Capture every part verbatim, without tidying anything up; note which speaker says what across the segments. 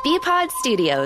Speaker 1: B-Pod Studios.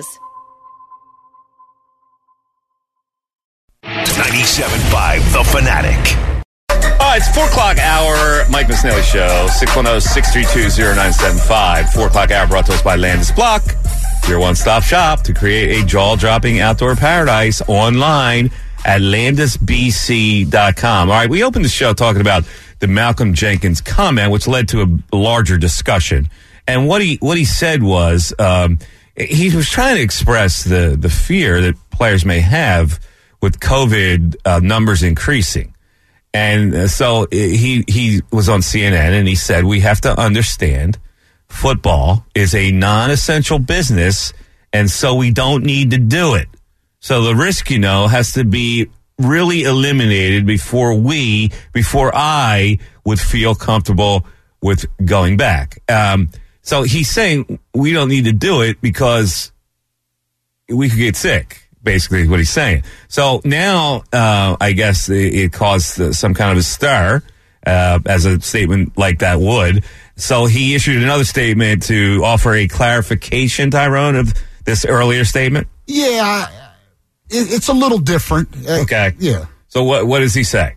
Speaker 2: ninety-seven point five The Fanatic.
Speaker 3: All right, it's four o'clock hour, Mike Misnelli Show, six one zero, six three two, zero nine seven five. four o'clock hour brought to us by Landis Block, your one-stop shop to create a jaw-dropping outdoor paradise online at landis b c dot com. All right, we opened the show talking about the Malcolm Jenkins comment, which led to a larger discussion. And what he what he said was um, he was trying to express the, the fear that players may have with COVID uh, numbers increasing. And uh, so he he was on C N N and he said, we have to understand football is a non-essential business, and so we don't need to do it. So the risk, you know, has to be really eliminated before we, before I would feel comfortable with going back. Um, so he's saying we don't need to do it because we could get sick. Basically is what he's saying. So now, uh, I guess it, it caused some kind of a stir, uh, as a statement like that would. So he issued another statement to offer a clarification, Tyrone, of this earlier statement.
Speaker 4: Yeah, it, it's a little different.
Speaker 3: Okay.
Speaker 4: Yeah.
Speaker 3: So what what does he say?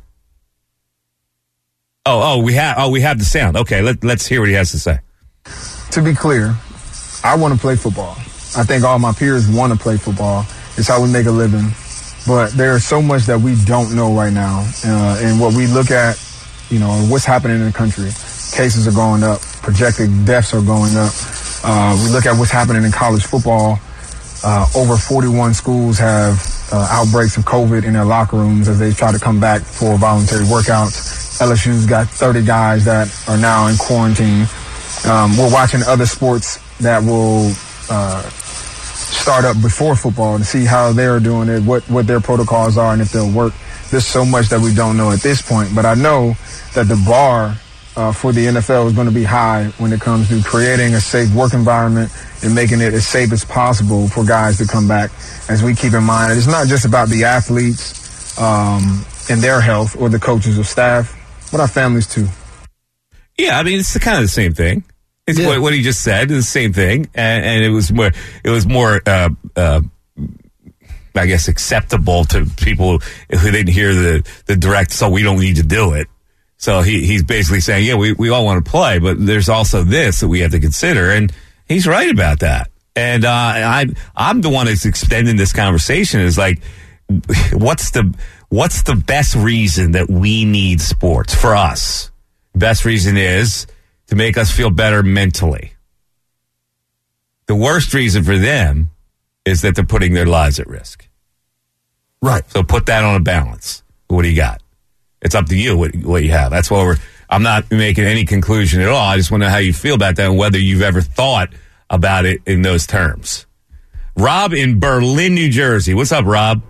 Speaker 3: Oh, oh, we have oh we have the sound. Okay, let let's hear what he has to say.
Speaker 5: To be clear, I want to play football. I think all my peers want to play football. It's how we make a living. But there's so much that we don't know right now. Uh, and what we look at, you know, what's happening in the country. Cases are going up. Projected deaths are going up. Uh, we look at what's happening in college football. Uh, over forty-one schools have uh, outbreaks of COVID in their locker rooms as they try to come back for voluntary workouts. L S U's got thirty guys that are now in quarantine. Um, we're watching other sports that will uh, start up before football to see how they're doing it, what, what their protocols are, and if they'll work. There's so much that we don't know at this point, but I know that the bar uh, for the N F L is going to be high when it comes to creating a safe work environment and making it as safe as possible for guys to come back. As we keep in mind, it's not just about the athletes um, and their health or the coaches or staff, but our families too.
Speaker 3: Yeah, I mean, it's the, kind of the same thing. It's yeah. what, what he just said is the same thing, and, and it was more, it was more, uh, uh, I guess, acceptable to people who, who didn't hear the, the direct. So we don't need to do it. So he he's basically saying, yeah, we we all want to play, but there's also this that we have to consider, and he's right about that. And uh, I I'm the one that's extending this conversation. Is like, what's the what's the best reason that we need sports for us? Best reason is to make us feel better mentally. The worst reason for them is that they're putting their lives at risk.
Speaker 4: Right.
Speaker 3: So put that on a balance. What do you got? It's up to you what, what you have. That's what we're, I'm not making any conclusion at all. I just want to know how you feel about that and whether you've ever thought about it in those terms. Rob in Berlin, New Jersey. What's up, Rob?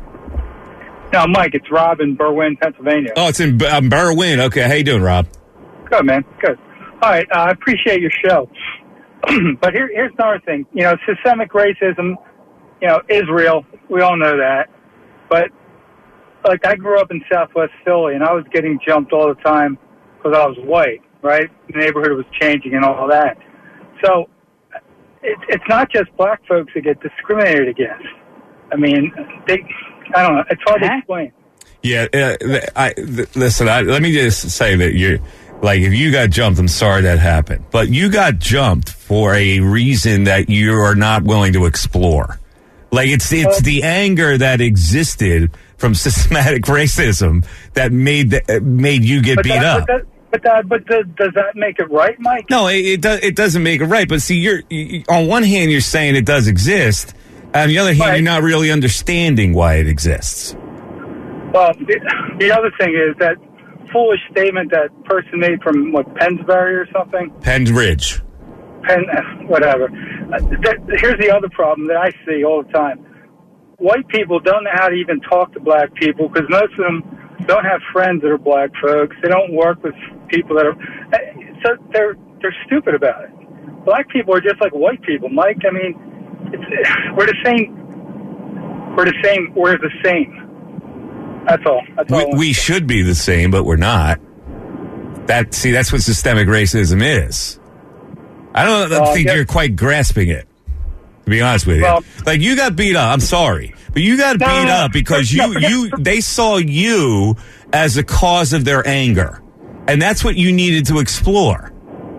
Speaker 6: No, Mike, it's Rob in Berwyn, Pennsylvania.
Speaker 3: Oh, it's in um, Berwyn. Okay, how you doing, Rob?
Speaker 6: Good, man. Good. All right, uh, I appreciate your show. But here, here's another thing. You know, systemic racism, you know, is real. We all know that. But, like, I grew up in Southwest Philly, and I was getting jumped all the time because I was white, right? The neighborhood was changing and all that. So it, it's not just black folks that get discriminated against. I mean, they, I don't know. It's hard to explain.
Speaker 3: Yeah, uh, I, th- listen, I, let me just say that you're, like, if you got jumped, I'm sorry that happened. But you got jumped for a reason that you are not willing to explore. Like, it's it's uh, the anger that existed from systematic racism that made the, made you get beat
Speaker 6: that,
Speaker 3: up.
Speaker 6: But, that, but, that, but the, does that make it right, Mike?
Speaker 3: No, it, it, does, it doesn't make it right. But see, you're you, on one hand, you're saying it does exist. On the other hand, right. You're not really understanding why it exists.
Speaker 6: Well, the, the other thing is that foolish statement that person made from, what, Pennsbury or something?
Speaker 3: Penn Ridge.
Speaker 6: Penn, whatever. Uh, that, here's the other problem that I see all the time. White people don't know how to even talk to black people because most of them don't have friends that are black folks. They don't work with people that are... So they're they're stupid about it. Black people are just like white people, Mike. I mean, it's, we're the same. We're the same. We're the same. That's all. That's all.
Speaker 3: We, we should be the same, but we're not. That see, that's what systemic racism is. I don't uh, think
Speaker 6: yeah.
Speaker 3: you're quite grasping it. be honest with you.
Speaker 6: Well,
Speaker 3: like, you got beat up. I'm sorry. But you got
Speaker 6: No,
Speaker 3: beat
Speaker 6: no, no.
Speaker 3: up because
Speaker 6: No,
Speaker 3: you,
Speaker 6: forget-
Speaker 3: you, they saw you as a cause of their anger. And that's what you needed to explore.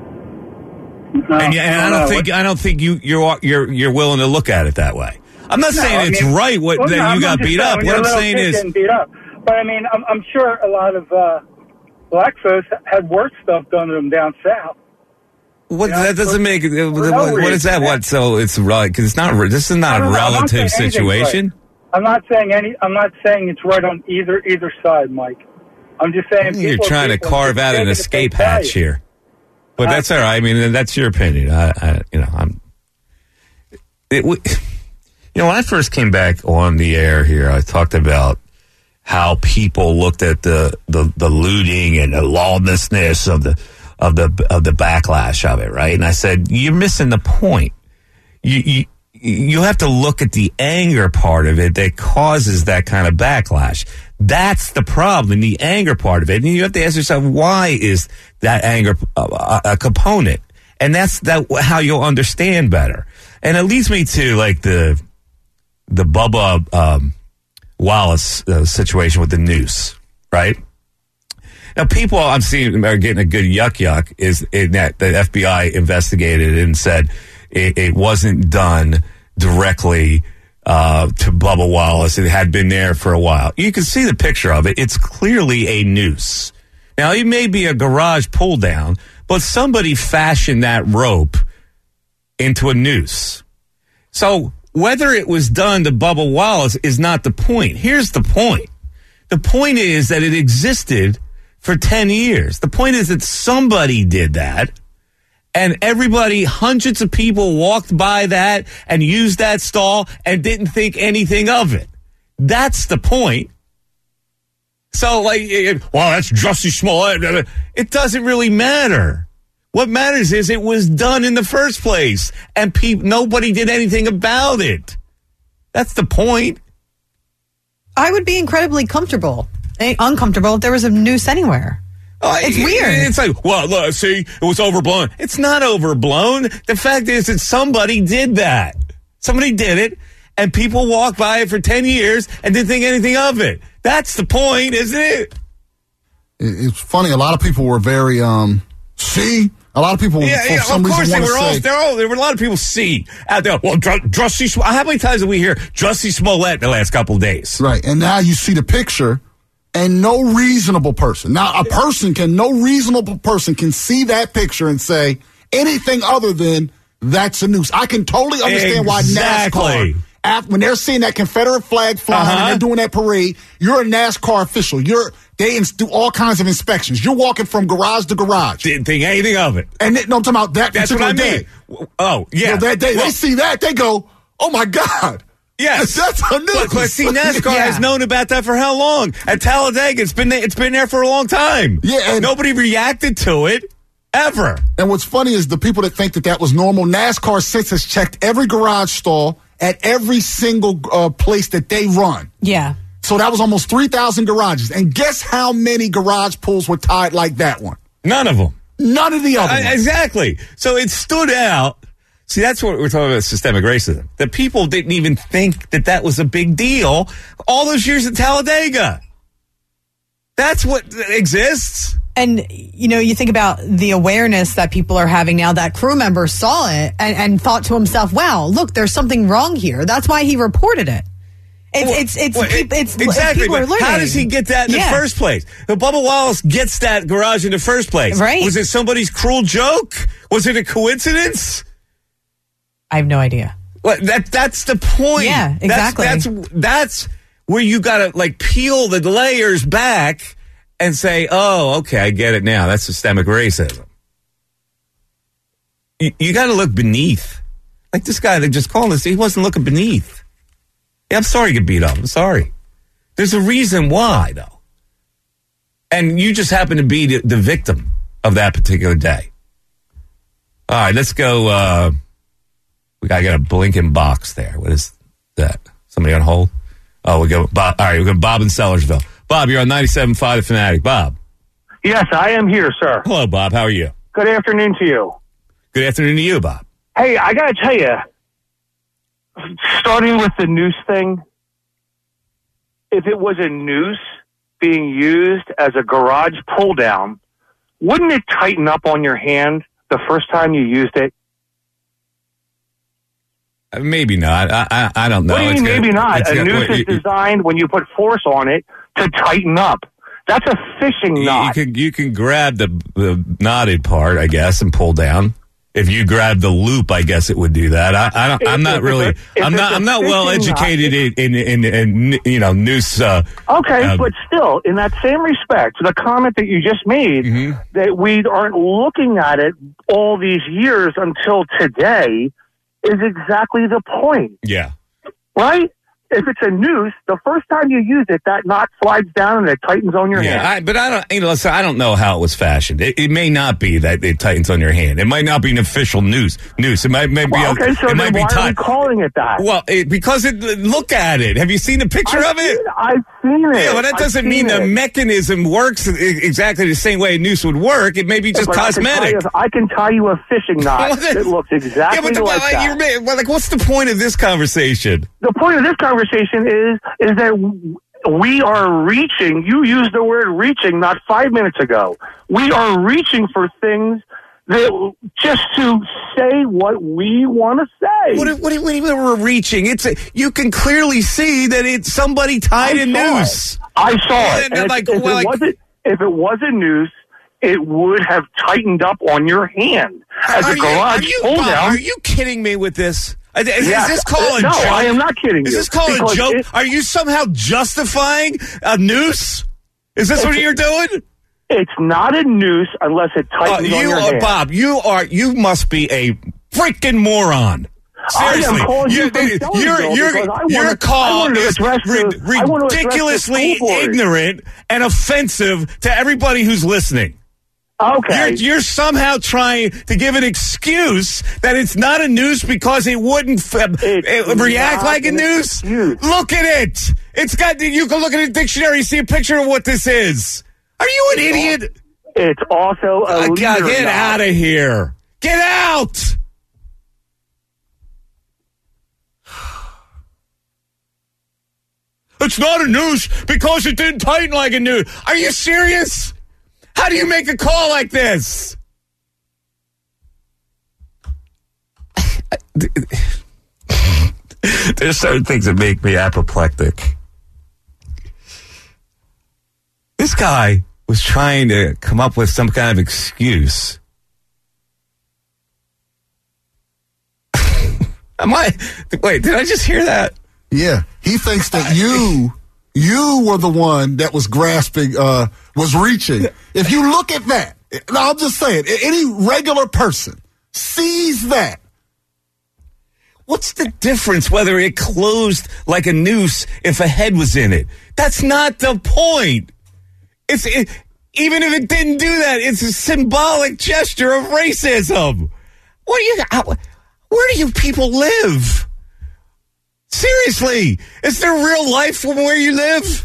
Speaker 6: no,
Speaker 3: And, yeah, and I
Speaker 6: no,
Speaker 3: don't
Speaker 6: no.
Speaker 3: think, I don't think you, you're, you're, you're willing to look at it that way. I'm not
Speaker 6: No,
Speaker 3: saying
Speaker 6: I
Speaker 3: it's
Speaker 6: mean-
Speaker 3: right what,
Speaker 6: well,
Speaker 3: that
Speaker 6: no,
Speaker 3: you
Speaker 6: I'm
Speaker 3: got
Speaker 6: just
Speaker 3: beat
Speaker 6: saying
Speaker 3: up.
Speaker 6: when
Speaker 3: What
Speaker 6: you're
Speaker 3: I'm
Speaker 6: a little
Speaker 3: saying
Speaker 6: kid
Speaker 3: is,
Speaker 6: getting beat up. But I mean, I'm, I'm sure a lot of uh, black folks had worse stuff done to them down south.
Speaker 3: what,
Speaker 6: Yeah,
Speaker 3: that doesn't
Speaker 6: for-
Speaker 3: make,
Speaker 6: no
Speaker 3: what, what is that?
Speaker 6: reason.
Speaker 3: What? So it's right, because it's not, this is not
Speaker 6: No,
Speaker 3: a
Speaker 6: no, no, I'm not saying
Speaker 3: relative
Speaker 6: anything's
Speaker 3: situation.
Speaker 6: right. I'm not saying any. I'm not saying it's right on either either side, Mike. I'm just saying
Speaker 3: I think you're
Speaker 6: people are
Speaker 3: trying to
Speaker 6: people
Speaker 3: carve out
Speaker 6: taking
Speaker 3: an
Speaker 6: it
Speaker 3: escape
Speaker 6: at face
Speaker 3: hatch
Speaker 6: value.
Speaker 3: here, but
Speaker 6: Uh,
Speaker 3: that's all right. I mean, that's your opinion. I, I you know, I'm. It, we, you know, when I first came back on the air here, I talked about how people looked at the the, the looting and the lawlessness of the of the of the backlash of it, right? And I said, you're missing the point. You you you have to look at the anger part of it that causes that kind of backlash. That's the problem, the anger part of it. And you have to ask yourself, why is that anger a, a component? And that's that how you'll understand better. And it leads me to like the the Bubba um, Wallace uh, situation with the noose, right? Now, people I'm seeing are getting a good yuck yuck is in that the F B I investigated and said it, it wasn't done directly uh, to Bubba Wallace. It had been there for a while. You can see the picture of it. It's clearly a noose. Now, it may be a garage pull down, but somebody fashioned that rope into a noose. So whether it was done to Bubba Wallace is not the point. Here's the point. The point is that it existed for ten years. The point is that somebody did that, and everybody, hundreds of people walked by that and used that stall and didn't think anything of it. That's the point. So, like, it, well, that's Jussie Smollett. It doesn't really matter. What matters is it was done in the first place, and pe- nobody did anything about it. That's the point.
Speaker 1: I would be incredibly comfortable, eh, uncomfortable if there was a noose anywhere.
Speaker 3: Oh,
Speaker 1: It's
Speaker 3: it-
Speaker 1: weird.
Speaker 3: It's like, well, look, see, it was overblown. It's not overblown. The fact is that somebody did that. Somebody did it, and people walked by it for ten years and didn't think anything of it. That's the point, isn't it?
Speaker 4: It- It's funny. A lot of people were very, um, see, a lot of people,
Speaker 3: Yeah,
Speaker 4: for
Speaker 3: yeah,
Speaker 4: some
Speaker 3: of course
Speaker 4: reason,
Speaker 3: they
Speaker 4: want
Speaker 3: were
Speaker 4: to
Speaker 3: all,
Speaker 4: say,
Speaker 3: they're all, there were a lot of people see out there. Well, Dr- Jussie Smollett, how many times did we hear Jussie Smollett in the last couple of days?
Speaker 4: right. And now you see the picture, and no reasonable person. Now, a person can, no reasonable person can see that picture and say anything other than that's a noose. I can totally understand
Speaker 3: Exactly.
Speaker 4: why NASCAR, after, when they're seeing that Confederate flag flying
Speaker 3: Uh-huh.
Speaker 4: and they're doing that parade, you're a NASCAR official. You're they ins- do all kinds of inspections. You're walking from garage to garage.
Speaker 3: Didn't think anything of it.
Speaker 4: And they, no, I'm talking about that
Speaker 3: That's what
Speaker 4: particular
Speaker 3: I
Speaker 4: day.
Speaker 3: mean. Oh, yeah.
Speaker 4: You know, that day,
Speaker 3: Well,
Speaker 4: they see that, they go, oh my God.
Speaker 3: Yes,
Speaker 4: That's a news.
Speaker 3: But, but see, NASCAR
Speaker 1: Yeah.
Speaker 3: has known about that for how long? At Talladega, it's been there, it's been there for a long time.
Speaker 4: Yeah, and-
Speaker 3: nobody reacted to it ever.
Speaker 4: And what's funny is the people that think that that was normal, NASCAR since has checked every garage stall at every single uh, place that they run.
Speaker 1: Yeah.
Speaker 4: So that was almost three thousand garages. And guess how many garage pulls were tied like that one?
Speaker 3: None of them.
Speaker 4: None of the other
Speaker 3: I-
Speaker 4: ones.
Speaker 3: exactly. So it stood out. See, that's what we're talking about, systemic racism. That people didn't even think that that was a big deal all those years at Talladega. That's what exists.
Speaker 1: And, you know, you think about the awareness that people are having now. That crew member saw it and, and thought to himself, wow, look, there's something wrong here. That's why he reported it. It's,
Speaker 3: Well,
Speaker 1: it's, it's,
Speaker 3: well,
Speaker 1: peop- it's,
Speaker 3: exactly.
Speaker 1: people are
Speaker 3: But
Speaker 1: learning.
Speaker 3: how does he get that in
Speaker 1: Yeah.
Speaker 3: the first place? If Bubba Wallace gets that garage in the first place,
Speaker 1: Right.
Speaker 3: Was it somebody's cruel joke? Was it a coincidence?
Speaker 1: I have no idea.
Speaker 3: Well, that that's the point.
Speaker 1: Yeah, exactly.
Speaker 3: That's that's, that's where you got to like peel the layers back and say, "Oh, okay, I get it now. That's systemic racism." You, you got to look beneath. Like this guy that just called us, he wasn't looking beneath. Yeah, I'm sorry you get beat up. I'm sorry. There's a reason why, though, and you just happen to be the, the victim of that particular day. All right, let's go. Uh, We got to get a blinking box there. What is that? Somebody on hold? Oh, we go. Bob. All right, we got Bob in Sellersville. Bob, you're on ninety-seven point five The Fanatic. Bob.
Speaker 7: Yes, I am here, sir.
Speaker 3: Hello, Bob. How are you?
Speaker 7: Good afternoon to you.
Speaker 3: Good afternoon to you, Bob.
Speaker 7: Hey, I got to tell you, starting with the noose thing, if it was a noose being used as a garage pull down, wouldn't it tighten up on your hand the first time you used it?
Speaker 3: Uh, Maybe not. I I, I don't know.
Speaker 7: What do you
Speaker 3: It's
Speaker 7: mean,
Speaker 3: got-
Speaker 7: maybe not?
Speaker 3: it's
Speaker 7: A
Speaker 3: got-
Speaker 7: noose
Speaker 3: wait,
Speaker 7: is
Speaker 3: you-
Speaker 7: designed when you put force on it to tighten up. That's a fishing
Speaker 3: you,
Speaker 7: knot.
Speaker 3: you can you can grab the, the knotted part, I guess, and pull down. If you grab the loop, I guess it would do that. I, I don't.
Speaker 7: If-
Speaker 3: I'm
Speaker 7: if
Speaker 3: not
Speaker 7: it's
Speaker 3: really.
Speaker 7: a- if
Speaker 3: I'm
Speaker 7: it's
Speaker 3: not.
Speaker 7: a
Speaker 3: I'm not well
Speaker 7: fishing knot,
Speaker 3: educated in, in in in you know noose. Uh,
Speaker 7: Okay,
Speaker 3: uh,
Speaker 7: but still, in that same respect, the comment that you just made,
Speaker 3: Mhm.
Speaker 7: that we aren't looking at it all these years until today, is exactly the point,
Speaker 3: yeah.
Speaker 7: right? If it's a noose, the first time you use it, that knot slides down and it tightens on your
Speaker 3: Yeah,
Speaker 7: hand.
Speaker 3: I, but I don't. You know, listen, I don't know how it was fashioned. It, it may not be that it tightens on your hand. It might not be an official noose. Noose. It might, might be.
Speaker 7: Well,
Speaker 3: a,
Speaker 7: okay, so
Speaker 3: it
Speaker 7: then
Speaker 3: might be
Speaker 7: why are we
Speaker 3: tight.
Speaker 7: calling it that?
Speaker 3: Well, it, because it. Look at it. Have you seen the picture
Speaker 7: I've
Speaker 3: of it?
Speaker 7: seen- I've seen it.
Speaker 3: Yeah, well, that
Speaker 7: I've
Speaker 3: doesn't
Speaker 7: seen
Speaker 3: mean the
Speaker 7: it.
Speaker 3: mechanism works i- exactly the same way a noose would work. It may be just
Speaker 7: But I can
Speaker 3: cosmetic.
Speaker 7: tie you- I can tie you a fishing knot
Speaker 3: Well, then-
Speaker 7: that looks exactly
Speaker 3: yeah, but the,
Speaker 7: like
Speaker 3: well,
Speaker 7: that.
Speaker 3: you're, ma- well, like, what's the point of this conversation?
Speaker 7: The point of this conversation is is that we are reaching. You used the word reaching not five minutes ago. We are reaching for things that just to say what we want to say.
Speaker 3: What, what, what, what we're reaching? It's a, you can clearly see that it's somebody tied
Speaker 7: I
Speaker 3: a
Speaker 7: saw
Speaker 3: noose.
Speaker 7: it. I saw it.
Speaker 3: And
Speaker 7: And
Speaker 3: like,
Speaker 7: if,
Speaker 3: well,
Speaker 7: it
Speaker 3: like-
Speaker 7: wasn't, if it was a noose, it would have tightened up on your hand as
Speaker 3: Are
Speaker 7: a
Speaker 3: you,
Speaker 7: garage
Speaker 3: are you,
Speaker 7: pull
Speaker 3: Bob,
Speaker 7: down.
Speaker 3: are you kidding me with this? Is, is
Speaker 7: Yes.
Speaker 3: this called a
Speaker 7: No,
Speaker 3: joke?
Speaker 7: I am not kidding
Speaker 3: Is
Speaker 7: you.
Speaker 3: this called a
Speaker 7: Because
Speaker 3: joke?
Speaker 7: it-
Speaker 3: Are you somehow justifying a noose? Is this what
Speaker 7: It's-
Speaker 3: you're doing?
Speaker 7: It's not a noose unless it
Speaker 3: Uh,
Speaker 7: tightens on
Speaker 3: you
Speaker 7: your
Speaker 3: are
Speaker 7: hand.
Speaker 3: Bob. You are. You must be a freaking moron.
Speaker 7: I am
Speaker 3: Seriously,
Speaker 7: calling you
Speaker 3: you're
Speaker 7: from Sellersville
Speaker 3: you're
Speaker 7: because
Speaker 3: you're,
Speaker 7: I wanna-
Speaker 3: your
Speaker 7: I
Speaker 3: call
Speaker 7: wanted to
Speaker 3: is
Speaker 7: address
Speaker 3: ri-
Speaker 7: the- I wanted to address the
Speaker 3: ridiculously
Speaker 7: school board.
Speaker 3: ignorant and offensive to everybody who's listening.
Speaker 7: Okay.
Speaker 3: You're, you're somehow trying to give an excuse that it's not a noose because it wouldn't f-
Speaker 7: It's
Speaker 3: uh, react
Speaker 7: not
Speaker 3: like a
Speaker 7: an
Speaker 3: noose.
Speaker 7: excuse.
Speaker 3: Look at it. It's got. You can look at a dictionary, see a picture of what this is. Are you an idiot?
Speaker 7: It's also a
Speaker 3: Uh,
Speaker 7: leader
Speaker 3: get
Speaker 7: knot.
Speaker 3: out of here. Get out. It's not a noose because it didn't tighten like a noose. Are you serious? How do you make a call like this? There's certain things that make me apoplectic. This guy was trying to come up with some kind of excuse. Am I? Wait, did I just hear that?
Speaker 4: Yeah, he thinks that you, you were the one that was grasping, uh, was reaching. If you look at that, no, I'm just saying, any regular person sees that.
Speaker 3: What's the difference whether it closed like a noose if a head was in it? That's not the point. It's it, even if it didn't do that, it's a symbolic gesture of racism. What do you? How, where do you people live? Seriously, is there real life from where you live?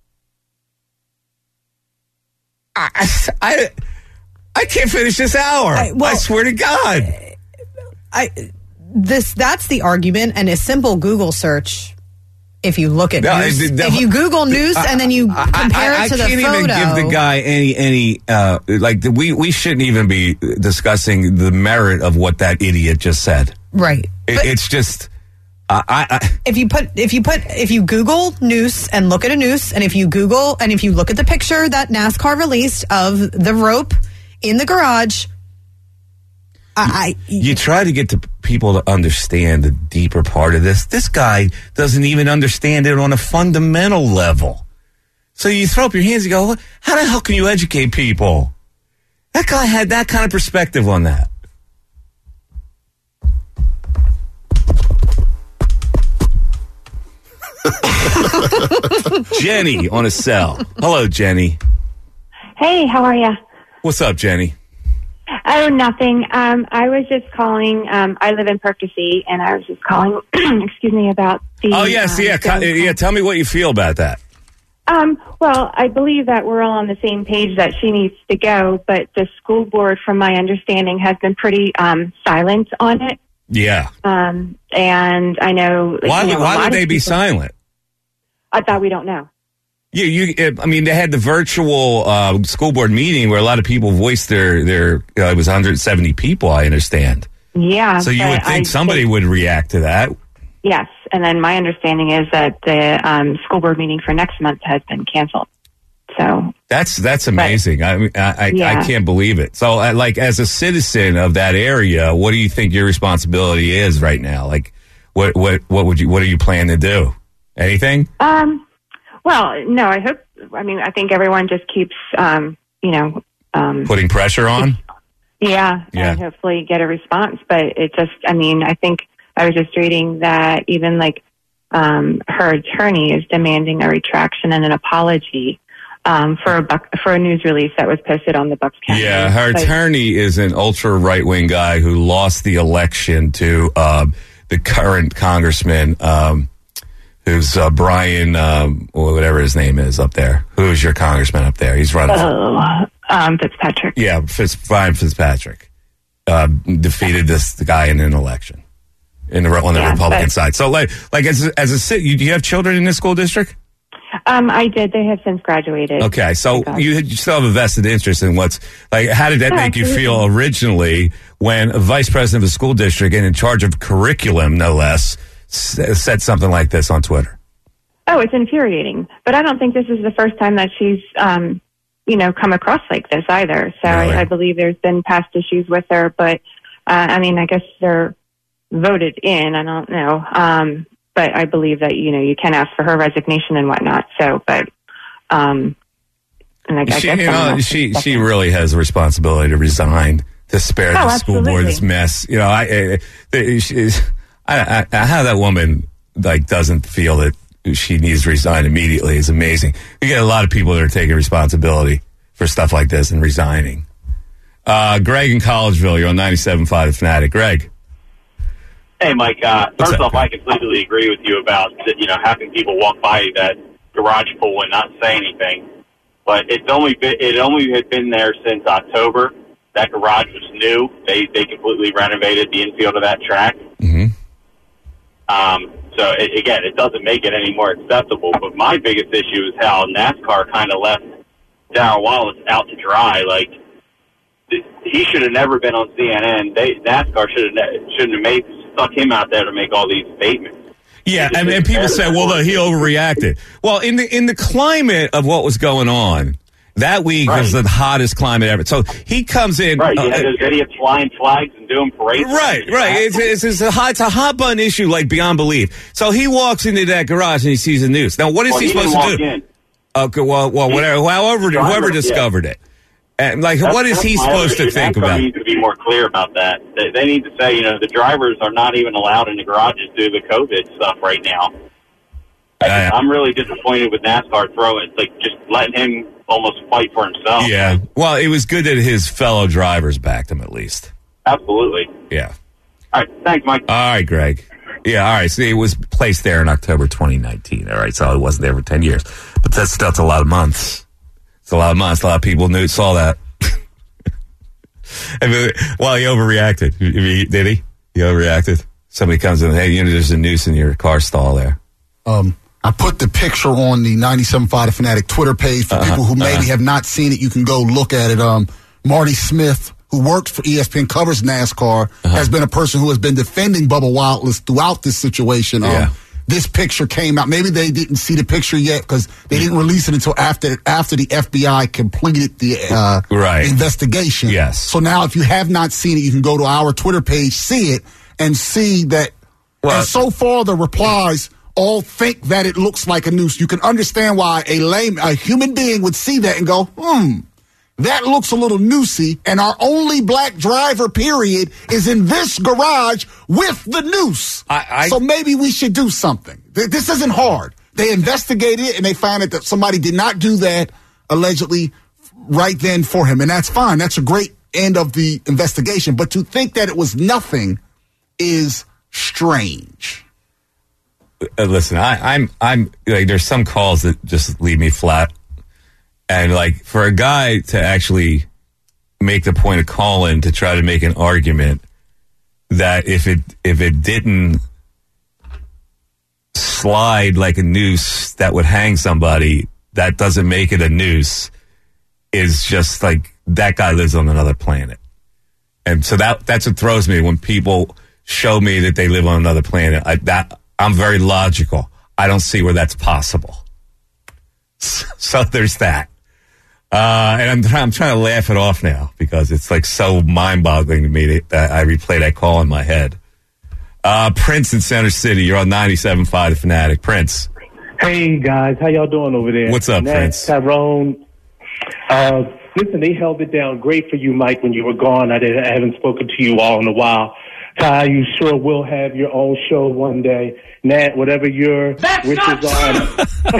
Speaker 3: I I, I can't finish this hour.
Speaker 1: I- well-
Speaker 3: I swear to God.
Speaker 1: I this that's the argument, and a simple Google search. If you look at
Speaker 3: No,
Speaker 1: news,
Speaker 3: I- the-
Speaker 1: if you Google news and then you
Speaker 3: I-
Speaker 1: compare
Speaker 3: I, I,
Speaker 1: it to the
Speaker 3: I can't
Speaker 1: photo,
Speaker 3: even give the guy any any uh, like the, we we shouldn't even be discussing the merit of what that idiot just said.
Speaker 1: right?
Speaker 3: It,
Speaker 1: But
Speaker 3: it's just uh, I, I
Speaker 1: if you put if you put if you Google noose and look at a noose, and if you Google and if you look at the picture that NASCAR released of the rope in the garage, I, I
Speaker 3: you try to get to people to understand the deeper part of this. This guy doesn't even understand it on a fundamental level. So you throw up your hands and go, how the hell can you educate people? That guy had that kind of perspective on that. Jenny on a cell. Hello, Jenny.
Speaker 8: Hey, how are you?
Speaker 3: What's up, Jenny?
Speaker 8: Oh, nothing. Um, I was just calling. Um, I live in Percy, and I was just calling. excuse me, about the.
Speaker 3: Oh yes,
Speaker 8: um,
Speaker 3: yeah, co-
Speaker 8: the-
Speaker 3: yeah. Tell me what you feel about that.
Speaker 8: Um, well, I believe that we're all on the same page that she needs to go, but the school board, from my understanding, has been pretty um, silent on it.
Speaker 3: Yeah.
Speaker 8: Um, and I know.
Speaker 3: Why,
Speaker 8: you know,
Speaker 3: why would they be
Speaker 8: people,
Speaker 3: silent?
Speaker 8: I thought we don't know.
Speaker 3: Yeah, you. I mean, they had the virtual uh, school board meeting where a lot of people voiced their their. Uh, it was one hundred seventy people, I understand.
Speaker 8: Yeah.
Speaker 3: So you would think
Speaker 8: I
Speaker 3: somebody
Speaker 8: think,
Speaker 3: would react to that.
Speaker 8: Yes, and then my understanding is that the um, school board meeting for next month has been canceled. So
Speaker 3: that's that's amazing. But, I mean, I I,
Speaker 8: yeah.
Speaker 3: I can't believe it. So, uh, like, as a citizen of that area, what do you think your responsibility is right now? Like, what what what would you what are you planning to do? Anything?
Speaker 8: Um. Well, no. I hope. I mean, I think everyone just keeps, um, you know, um,
Speaker 3: putting pressure on.
Speaker 8: Yeah,
Speaker 3: yeah,
Speaker 8: and hopefully get a response. But it just, I mean, I think I was just reading that even like um, her attorney is demanding a retraction and an apology um, for a Buck, for a news release that was posted on the Bucks County.
Speaker 3: Yeah, her
Speaker 8: but,
Speaker 3: attorney is an ultra right wing guy who lost the election to uh, the current congressman, um, who's uh, Brian, um, whatever his name is up there. Who's your congressman up there? He's running.
Speaker 8: Oh, um, Fitzpatrick.
Speaker 3: Yeah, Fitz, Brian Fitzpatrick uh, defeated this the guy in an election in the on the
Speaker 8: yeah,
Speaker 3: Republican
Speaker 8: but,
Speaker 3: side. So, like, like as a, as a city, you, do you have children in this school district?
Speaker 8: Um, I did. They have since graduated.
Speaker 3: Okay, so you, you still have a vested interest in what's like. How did that
Speaker 8: oh,
Speaker 3: make
Speaker 8: absolutely.
Speaker 3: you feel originally when a vice president of a school district and in charge of curriculum, no less, s- said something like this on Twitter?
Speaker 8: Oh, it's infuriating. But I don't think this is the first time that she's, um, you know, come across like this either. So
Speaker 3: Really?
Speaker 8: I, I believe there's been past issues with her. But uh, I mean, I guess they're voted in. I don't know. Um, But I believe that, you know, you can ask for her resignation and whatnot. So, but, um, and I, I
Speaker 3: She,
Speaker 8: guess
Speaker 3: you know, she she really has a responsibility to resign to spare
Speaker 8: Oh,
Speaker 3: the school
Speaker 8: absolutely.
Speaker 3: board this mess. You know, I, I, she, I, I how that woman like doesn't feel that she needs to resign immediately is amazing. You get a lot of people that are taking responsibility for stuff like this and resigning. Uh, Greg in Collegeville, you're on ninety-seven point five The Fanatic. Greg.
Speaker 9: Hey, Mike. Uh,
Speaker 3: What's
Speaker 9: first
Speaker 3: up,
Speaker 9: off, I completely agree with you about you know having people walk by that garage pool and not say anything. But it's only been, it only had been there since October. That garage was new. They they completely renovated the infield of that track.
Speaker 3: Mm-hmm.
Speaker 9: Um, so it, again, it doesn't make it any more acceptable. But my biggest issue is how NASCAR kind of left Darrell Wallace out to dry. Like he should have never been on C N N. They NASCAR should have ne- shouldn't have made stuck him out there to make all these statements.
Speaker 3: Yeah, and, and people say, well, no, he overreacted. Well, in the in the climate of what was going on, that week
Speaker 9: Right.
Speaker 3: was the hottest climate ever. So he comes in.
Speaker 9: Right, you
Speaker 3: uh,
Speaker 9: had those idiots flying flags and doing parades.
Speaker 3: Right, right. It's, it's, it's, a hot, it's a hot button issue, like beyond belief. So he walks into that garage and he sees the news. Now, what is
Speaker 9: Well,
Speaker 3: he,
Speaker 9: he didn't
Speaker 3: supposed to
Speaker 9: walk
Speaker 3: do?
Speaker 9: in.
Speaker 3: Okay, well, well, whatever, however,
Speaker 9: Driver,
Speaker 3: whoever
Speaker 9: yeah.
Speaker 3: discovered it, and like,
Speaker 9: That's-
Speaker 3: what is
Speaker 9: that's
Speaker 3: he
Speaker 9: my
Speaker 3: supposed
Speaker 9: other
Speaker 3: to
Speaker 9: issue.
Speaker 3: think
Speaker 9: NASCAR
Speaker 3: about?
Speaker 9: needs to be more clear about that. They, they need to say, you know, the drivers are not even allowed in the garages due to the COVID stuff right now.
Speaker 3: Uh,
Speaker 9: I'm really disappointed with NASCAR throwing, like, just letting him almost fight for himself.
Speaker 3: Yeah. Well, it was good that his fellow drivers backed him at least.
Speaker 9: Absolutely.
Speaker 3: Yeah.
Speaker 9: All right. Thanks, Mike.
Speaker 3: All right, Greg. Yeah, all right. So it was placed there in October twenty nineteen. All right, so it wasn't there for ten years. But that's, that's a lot of months. It's a lot of months. A lot of people knew saw that. I mean, well, he overreacted. Did he? He overreacted. Somebody comes in, hey, you know, there's a noose in your car stall there.
Speaker 4: Um, I put the picture on the ninety-seven point five The Fanatic Twitter page for
Speaker 3: Uh-huh,
Speaker 4: people who maybe
Speaker 3: uh-huh.
Speaker 4: have not seen it. You can go look at it. Um, Marty Smith, who works for E S P N, covers NASCAR,
Speaker 3: Uh-huh.
Speaker 4: has been a person who has been defending Bubba Wallace throughout this situation. Um,
Speaker 3: Yeah.
Speaker 4: This picture came out. Maybe they didn't see the picture yet because they didn't release it until after after the F B I completed the uh,
Speaker 3: Right.
Speaker 4: investigation.
Speaker 3: Yes.
Speaker 4: So now, if you have not seen it, you can go to our Twitter page, see it, and see that.
Speaker 3: Well-
Speaker 4: and so far, the replies all think that it looks like a noose. You can understand why a lame, a human being would see that and go, hmm, that looks a little noosey. And our only black driver, period, is in this garage with the noose.
Speaker 3: I- I-
Speaker 4: so maybe we should do something. Th- This isn't hard. They investigated it and they found out that somebody did not do that allegedly right then for him. And that's fine. That's a great end of the investigation. But to think that it was nothing is strange.
Speaker 3: Uh, listen, I, I'm, I'm like, there's some calls that just leave me flat. And like, for a guy to actually make the point of calling to try to make an argument that if it if it didn't slide like a noose that would hang somebody, that doesn't make it a noose, is just like that guy lives on another planet. And so that that's what throws me when people show me that they live on another planet. I, that I'm very logical. I don't see where that's possible. So there's that. Uh, and I'm, I'm trying to laugh it off now because it's like so mind-boggling to me that I replay that call in my head. Uh, Prince in Center City, you're on ninety-seven point five The Fanatic. Prince.
Speaker 10: Hey, guys. How y'all doing over there?
Speaker 3: What's up,
Speaker 10: Nat,
Speaker 3: Prince?
Speaker 10: Tyrone. Uh, listen, they held it down great for you, Mike, when you were gone. I, didn't, I haven't spoken to you all in a while. Ty, you sure will have your own show one day. Nat, whatever your
Speaker 11: That's
Speaker 10: wishes are.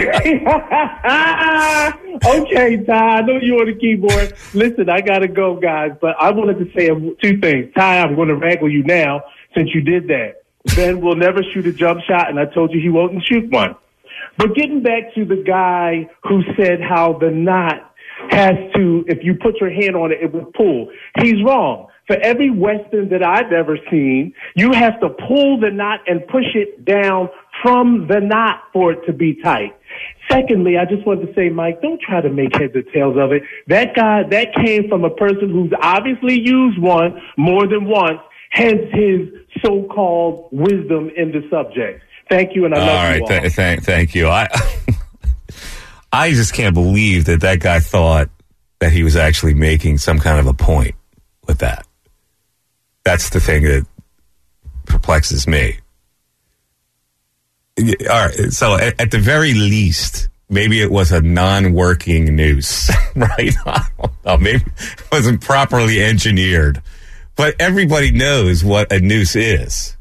Speaker 10: Okay, Ty, I know you on the keyboard. Listen, I got to go, guys, but I wanted to say two things. Ty, I'm going to wrangle you now since you did that. Ben will never shoot a jump shot, and I told you he won't shoot one. But getting back to the guy who said how the knot has to, if you put your hand on it, it will pull. He's wrong. For every Western that I've ever seen, you have to pull the knot and push it down from the knot for it to be tight. Secondly, I just wanted to say, Mike, don't try to make heads or tails of it. That guy, that came from a person who's obviously used one more than once, hence his so-called wisdom in the subject. Thank you, and I love
Speaker 3: all right,
Speaker 10: you all.
Speaker 3: Th- th- thank you. I I just can't believe that that guy thought that he was actually making some kind of a point with that. That's the thing that perplexes me. All right, so at, at the very least, maybe it was a non-working noose, right? I don't know, maybe it wasn't properly engineered. But everybody knows what a noose is.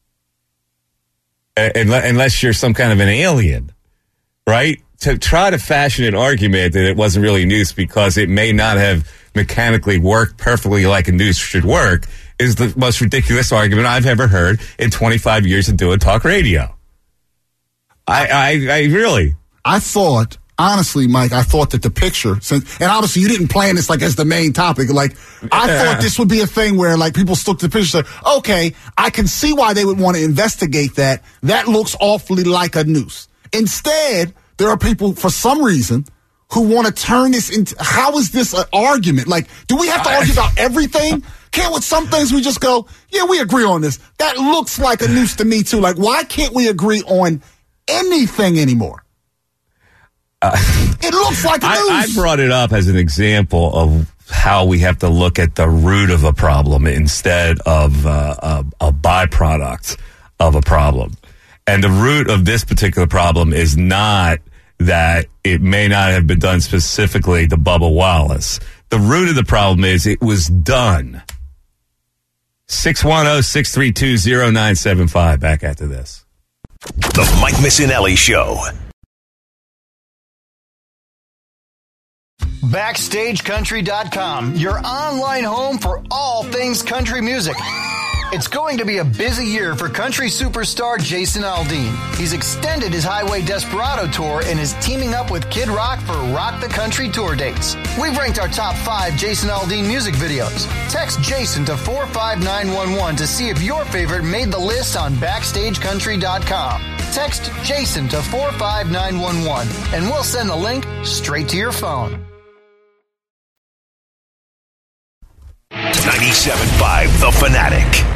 Speaker 3: Unless you're some kind of an alien, right? To try to fashion an argument that it wasn't really a noose because it may not have mechanically worked perfectly like a noose should work is the most ridiculous argument I've ever heard in twenty-five years of doing talk radio. I, I, I really.
Speaker 4: I thought, honestly, Mike, I thought that the picture, since, and obviously you didn't plan this like as the main topic. Like, I
Speaker 3: Yeah.
Speaker 4: thought this would be a thing where like people looked at the picture and said, okay, I can see why they would want to investigate that. That looks awfully like a noose. Instead, there are people, for some reason, who want to turn this into, how is this an argument? Like, do we have to argue about everything? Can't with some things we just go, yeah, we agree on this. That looks like a noose to me too. Like, why can't we agree on anything anymore? Uh, it looks like a noose.
Speaker 3: I, I brought it up as an example of how we have to look at the root of a problem instead of uh, a, a byproduct of a problem. And the root of this particular problem is not that it may not have been done specifically to Bubba Wallace. The root of the problem is it was done. six one zero, six three two, zero nine seven five. Back after this.
Speaker 2: The Mike Missinelli Show.
Speaker 12: Backstage Country dot com, your online home for all things country music. It's going to be a busy year for country superstar Jason Aldean. He's extended his Highway Desperado tour and is teaming up with Kid Rock for Rock the Country tour dates. We've ranked our top five Jason Aldean music videos. Text Jason to four five nine one one to see if your favorite made the list on Backstage Country dot com. Text Jason to four five nine one one and we'll send the link straight to your phone.
Speaker 2: ninety-seven point five The Fanatic.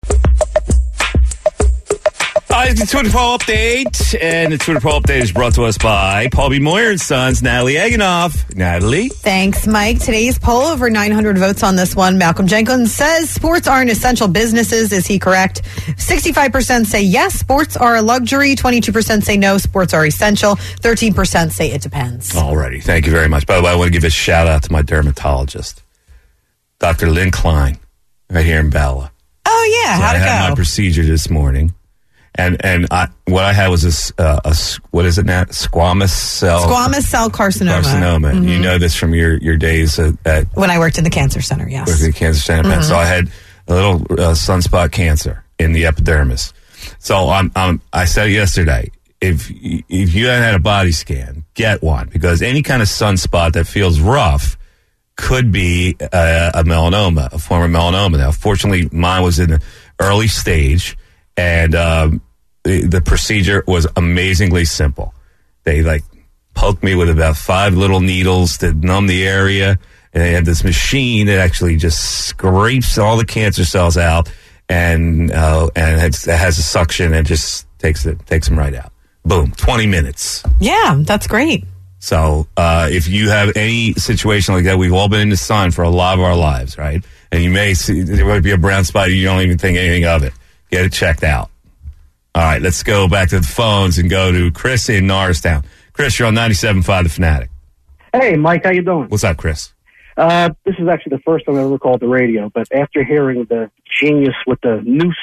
Speaker 3: Uh, it's the Twitter poll update, and the Twitter poll update is brought to us by Paul B. Moyer and Sons, Natalie Eganoff. Natalie?
Speaker 1: Thanks, Mike. Today's poll, over nine hundred votes on this one. Malcolm Jenkins says sports aren't essential businesses. Is he correct? sixty-five percent say yes, sports are a luxury. twenty-two percent say no, sports are essential. thirteen percent say it depends.
Speaker 3: Alrighty. Thank you very much. By the way, I want to give a shout out to my dermatologist, Doctor Lynn Klein, right here in Bella.
Speaker 1: Oh, yeah.
Speaker 3: So
Speaker 1: How'd
Speaker 3: I
Speaker 1: it
Speaker 3: had
Speaker 1: go?
Speaker 3: my procedure this morning. And and I, what I had was a, s- uh, a s- what is it now? Squamous cell
Speaker 1: Squamous cell carcinoma.
Speaker 3: carcinoma.
Speaker 1: Mhm.
Speaker 3: You know this from your, your days at, at
Speaker 1: When I worked in the cancer center, yes.
Speaker 3: working at the cancer center.
Speaker 1: Mhm.
Speaker 3: So I had a little uh, sunspot cancer in the epidermis. So I'm, I'm I said yesterday, if y- if you haven't had a body scan, get one, because any kind of sunspot that feels rough could be uh, a melanoma, a form of melanoma. Now, fortunately, mine was in the early stage, and um, the, the procedure was amazingly simple. They like poked me with about five little needles to numb the area, and they had this machine that actually just scrapes all the cancer cells out, and uh, and it has a suction and just takes it takes them right out. Boom, twenty minutes.
Speaker 1: Yeah, that's great.
Speaker 3: So uh, if you have any situation like that, we've all been in the sun for a lot of our lives, right? And you may see there might be a brown spot, you don't even think anything of it. Get it checked out. All right, let's go back to the phones and go to Chris in Norristown. Chris, you're on ninety-seven point five The Fanatic.
Speaker 11: Hey, Mike, how you doing?
Speaker 3: What's up, Chris?
Speaker 11: Uh, this is actually the first time I ever called the radio, but after hearing the genius with the noose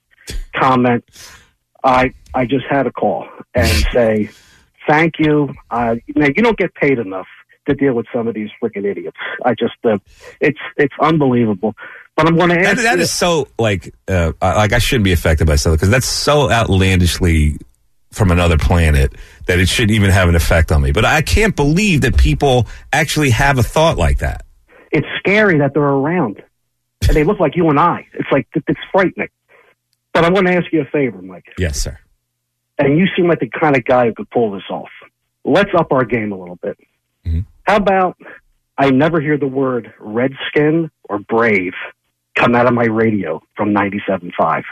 Speaker 11: comment, I I just had to call and say thank you. Uh, now, you don't get paid enough to deal with some of these freaking idiots. I just, uh, it's it's unbelievable. But I'm going to ask
Speaker 3: That, that
Speaker 11: you,
Speaker 3: is so, like, uh, like I shouldn't be affected by something, because that's so outlandishly from another planet that it shouldn't even have an effect on me. But I can't believe that people actually have a thought like that.
Speaker 11: It's scary that they're around. And they look like you and I. It's like, it's frightening. But I want to ask you a favor, Mike.
Speaker 3: Yes, sir.
Speaker 11: And you seem like the kind of guy who could pull this off. Let's up our game a little bit.
Speaker 3: Mm-hmm.
Speaker 11: How about I never hear the word Redskin or Brave come out of my radio from ninety-seven point five?